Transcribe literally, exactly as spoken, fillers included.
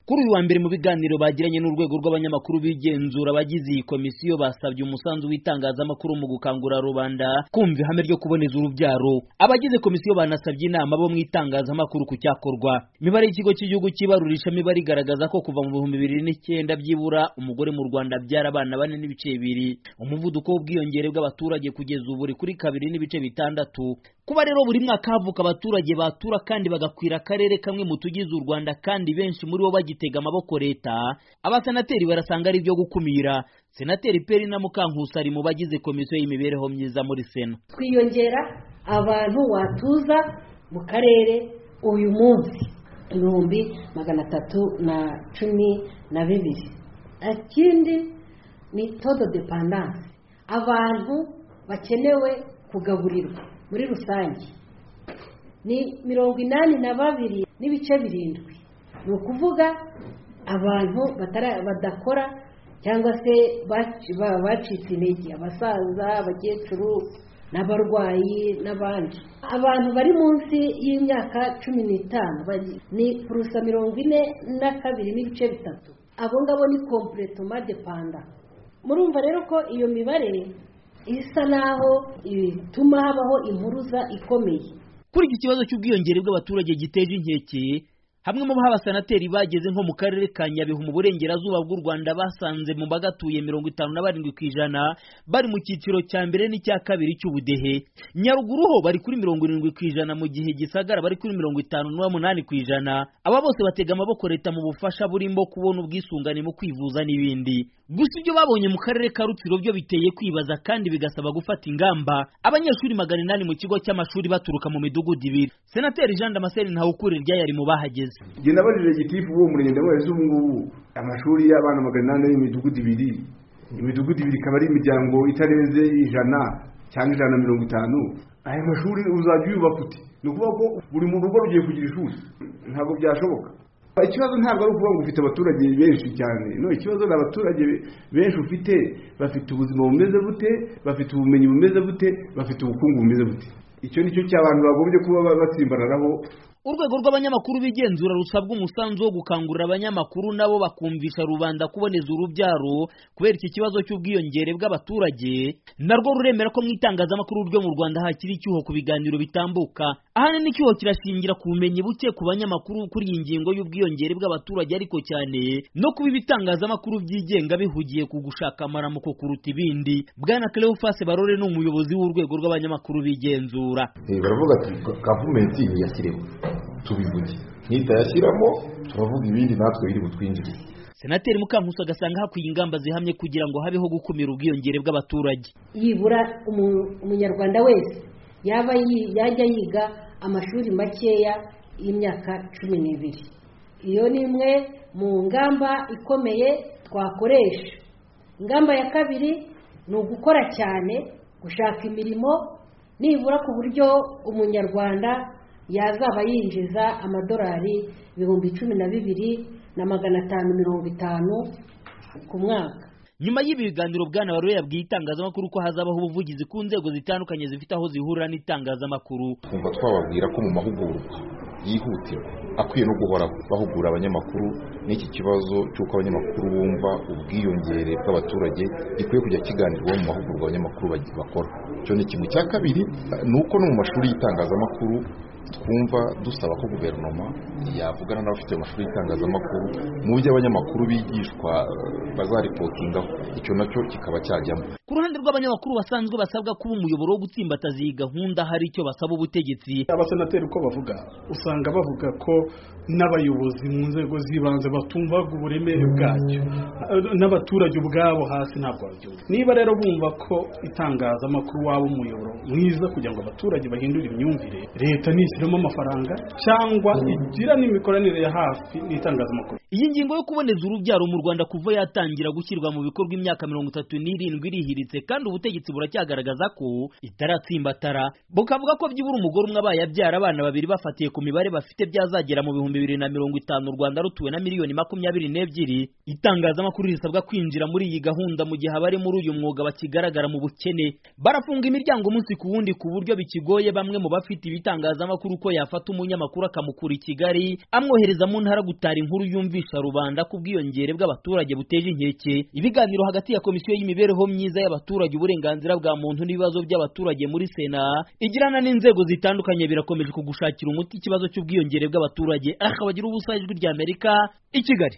Kuri uyu wa mbere mu biganiro bagiranye n'urwego rw'abanyamakuru bigenzura abagize iyi komisiyo basabye umusanzu w'itangazamakuru mu gukangurira rubanda kumva ihame ryo kuboneza urubyaro. Abagize komisiyo banasabye inama bo mu itangazamakuru ku cyakorwa. Imibare y'ikigo cy'igihugu cy'ibarurisha mibare igaragaza ko kuva mu bihumbi bibiri n'icyenda byibura umugore mu Rwanda abyara abana bane n'ibice bibiri. Umuvuduko w'ubwiyongere bw'abaturage kugeza ubu uri kuri kabiri n'ibice bitandatu. Kuba rero buri mwaka havuka abaturage batura kandi bagakwira akarere kamwe mu tugize u Rwanda kandi benshi muri bo bagitega amaboko leta, abasenateri barasanga ari byo gukumira. Senateri Perina Mukankusi ari mu bagize komisiyo y'imibereho myiza muri Sena. Twiyongera abantu watuza mu karere uyu munsi ibihumbi magana atatu na cumi na bibiri. Ikindi ni todo dependance, abantu bakenewe kugaburirwa muri rusange ni mirongo inani na babiri n'ibice birindwi. Ni ukuvuga abantu badakora cyangwa se bacitse intege, abasaza, abakecuru n'abarwayi n'abandi. Abantu bari munsi y'imyaka cumi n'itanu ni purusa mirongo ine na kabiri n'ibice bitatu. Abo ngabo ni completely dependant. Murumva rero ko iyo mibare isa naho ituma habaho impuruza ikomeye. Kuri iki kibazo cy'ubwiyongere bw'abaturage giteje inkeke, hamwe mu basenateri bageze nko mu karere ka Nyabihu mu burengerazuba bw'u Rwanda basanze mu bagatuye mirongo itanu na barindwi ku ijana bari mu cyiciro cya mbere n'icya kabiri cy'ubudehe. Nyaruguru ho bari kuri mirongo irindwi ku ijana mu gihe Gisagara bari kuri mirongo itanu n'umunani ku ijana. Aba bose batega amaboko leta mu bufasha burimo kubona ubwisungane mu kwivuza n'ibindi. Gusa ibyo babonye mu karere ka Rutsiro byo biteye kwibaza kandi bigasaba gufata ingamba. Abanyeshuri magana inani mu kigo cy'amashuri baturuka mu midugudu ibiri. Senateri Jean Damascene Ntawukurirya yari mu bahageze. Jye nabarije gitifu wo murenge ndabonye ubu ngubu amashuri y'abana magana inani y'imidugudu ibiri. Imidugudu ibiri ikaba ari imiryango itarenze ijana cyangwa ijana na mirongo itanu. Aya mashuri uzajya uyubaka uti? Ni ukuvuga ko buri mu rugo rugiye kugira ishuri. Ntabwo byashoboka. Ikibazo ntabwo ari ukuvuga ngo ufite abaturage benshi cyane. No, ikibazo ni abaturage benshi ufite bafite ubuzima bumeze bute, bafite ubumenyi bumeze bute, bafite ubukungu bumeze bute. Icyo nicyo cy'abantu bagombye kuba batsimbararaho. Urwego rw'abanyamakuru bigenzura rusabwa umusanzu wo gukangurira abanyamakuru nabo bakumvisha rubanda kuboneza urubyaro kubera iki kibazo cy'ubwiyongere bw'abaturage. Narwo ruremera ko mu itangazamakuru ryo mu Rwanda hakiri icyuho ku biganiro bitambuka. Ahanini icyuho kirashingira ku bumenyi buke ku banyamakuru kuri iyi ngingo y'ubwiyongere bw'abaturage, ariko cyane no kuba ibitangazamakuru byigenga bihugiye ku gushaka amaramuko kuruta ibindi. Bwana Cleophas Barore ni umuyobozi w'urwego rw'abanyamakuru bigenzura. Eh baravuga ati gavumenti yashyiriwe tubivuge, nitayashyiramo turavuga ibindi natwe biri butwinjire. Senateri Mukankusi agasanga hakwiye ingamba zihamye kugira ngo habeho gukumira ubwiyongere bw'abaturage. Yibura umunyarwanda wese yaba yajya yiga amashuri makeya y'imyaka cumi n'ibiri. Iyo ni imwe mu ngamba ikomeye twakoresha. Ingamba ya kabiri ni ugukora cyane, gushaka imirimo nibura ku buryo umunyarwanda yazaba yinjiza amadolari ibihumbi cumi na bibiri na magana atanu mirongo itanu ku mwaka. Nyuma y'ibi biganiro Bwana Barore yabwiye itangazamakuru ko hazabaho ubuvugizi ku nzego zitandukanye zifite aho zihurira n'itangazamakuru. Kumva twababwira ko mu mahugurwa yihutirwa akwiye no guhora bahugura abanyamakuru n'iki kibazo cy'uko abanyamakuru bumva ubwiyongere bw'abaturage gikwiye kujya kiganirwaho mu mahugurwa abanyamakuru bakora. Cyo ni kimwe. Cya kabiri ni uko no mu mashuri y'itangazamakuru twumva dusaba ko guverinoma yavugana n'abafite amashuri y'itangazamakuru mu byo abanyamakuru bigishwa bazaripotingaho, icyo nacyo kikaba cyajyamo. Ku ruhande rw'abanyamakuru basanzwe basabwa kuba umuyoboro wo gutsimbataza iyi gahunda, hari icyo basaba ubutegetsi. Abasenateri uko bavuga usanga bavuga ko n'abayobozi mu nzego z'ibanze batumvaga uburemere bwacyo, n'abaturage ubwabo hasi ntabwo babyumva. Niba rero bumva ko itangazamakuru waba umuyoboro mwiza kugira ngo abaturage bahindure imyumvire, leta nishyiramo amafaranga cyangwa igira n'imikoranire ya hafi n'itangazamakuru. Iyi ngingo yo kuboneza urubyaro mu Rwanda kuva yatangira gushyirwa mu bikorwa imyaka mirongo itatu n'irindwi irihiritse, kandi ubutegetsi buracyagaragaza ko itaratsimbatara. Bukavuga ko byibura umugore umwe abaye abyara abana babiri bafatiye ku mibare bafite byazagera mu bihumbi bibiri na mirongo itanu u Rwanda rutuwe na miliyoni makumyabiri n'ebyiri. Itangazamakuru risabwa kwinjira muri iyi gahunda mu gihe abari muri uyu mwuga bakigaragara mu bukene. Barafunga imiryango umunsi ku wundi ku buryo bikigoye bamwe mu bafite ibitangazamakuru itangazamakuru ko yafata umunyamakuru akamukura i Kigali amwohereza mu ntara gutara inkuru yumvisha rubanda ku bwiyongere bw'abaturage buteje inkeke. Ibiganiro hagati ya komisiyo y'imibereho myiza y'abaturage, uburenganzira bwa muntu n'ibibazo by'abaturage muri Sena igirana n'inzego zitandukanye birakomeje kugushakira umuti ikibazo cy'ubwiyongere bw'abaturage. Akabagira ubusa, Ijwi ry'Amerika, i Kigali.